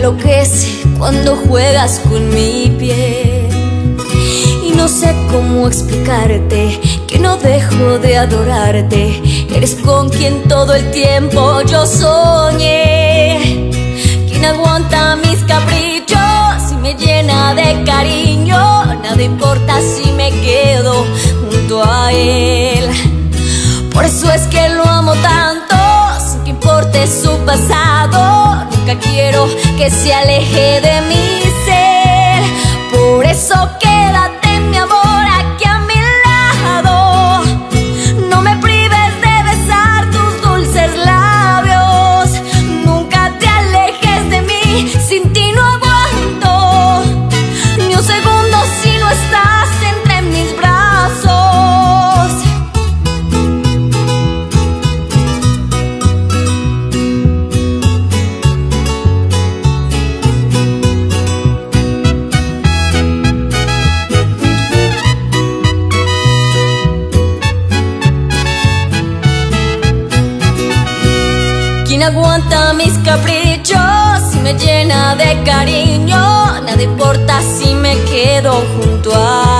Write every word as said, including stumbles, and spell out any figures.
enloquece cuando juegas con mi piel. Y no sé cómo explicarte que no dejo de adorarte. Eres con quien todo el tiempo yo soñé. Quien aguanta mis caprichos y me llena de cariño. Nada importa si me quedo junto a él. Por eso es que lo amo tanto, sin que importe su pasado. Nunca quiero que se aleje de mi ser. Por eso quédate, mi amor, aquí a mi lado. No me prives de besar tus dulces labios. Nunca te alejes de mí, sin ti no aguanto ni un segundo si no estás entre mis brazos. Quien aguanta mis caprichos y me llena de cariño. Nada importa si me quedo junto a